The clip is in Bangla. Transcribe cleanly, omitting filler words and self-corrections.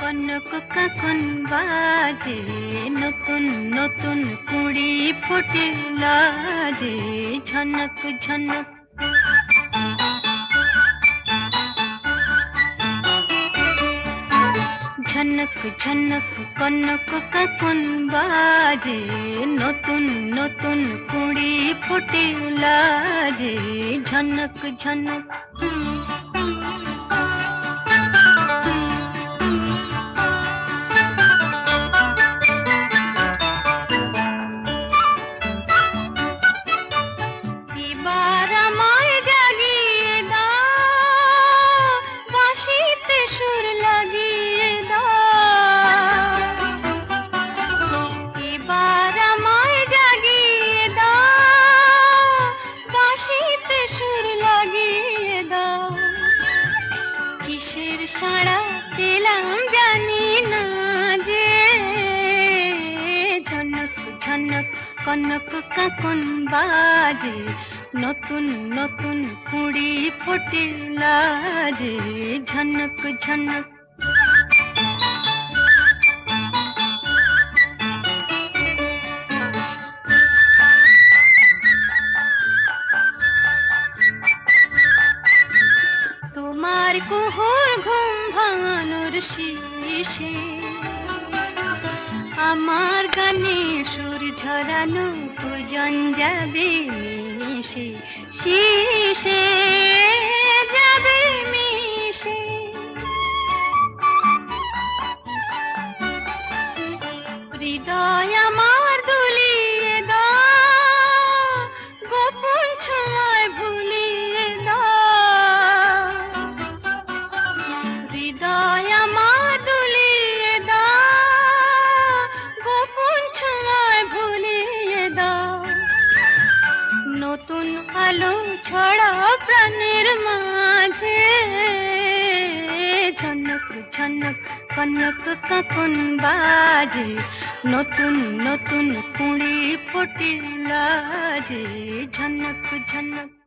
কনক কাকন বাজে, নতুন নতুন কুড়ি ফোটে লাজে, ঝনক ঝনক। ঝনক ঝনক কনক কাকন বাজে, নতুন নতুন কুড়ি ফোটে লাজে, ঝনক ঝনক। এবার আমায় জাগিয়ে দাও, বাঁশিতে সুর লাগিয়ে দাও। এবার আমায় জাগিয়ে দাও, বাঁশিতে সুর লাগিয়ে দাও। কিসের সাড়া পেলাম জানি না যে, ঝনক ঝনক কনক কাকন বাজে, নতুন নতুন কুড়ি ফোটে লাজে, ঝনক ঝনক। তোমার কুহুর ঘুম ভাঙানোর শেষে, আমার গানে সুর ঝরানো পূজন যাবে মিশে, শিশে যাবে মিশে। হৃদয় আমার দুলিয়ে দাও, গোপন ছোঁয়ায় ভুলিয়ে দাও। হৃদয় আমার দুলিয়ে দাও, গোপন ছোঁয়ায় ভুলিয়ে দাও। নতুন আলো ছড়াও প্রাণের মাঝে, ঝনক ঝনক কনক কাকন বাজে, নতুন নতুন কুড়ি ফোটে লাজে, ঝনক ঝনক।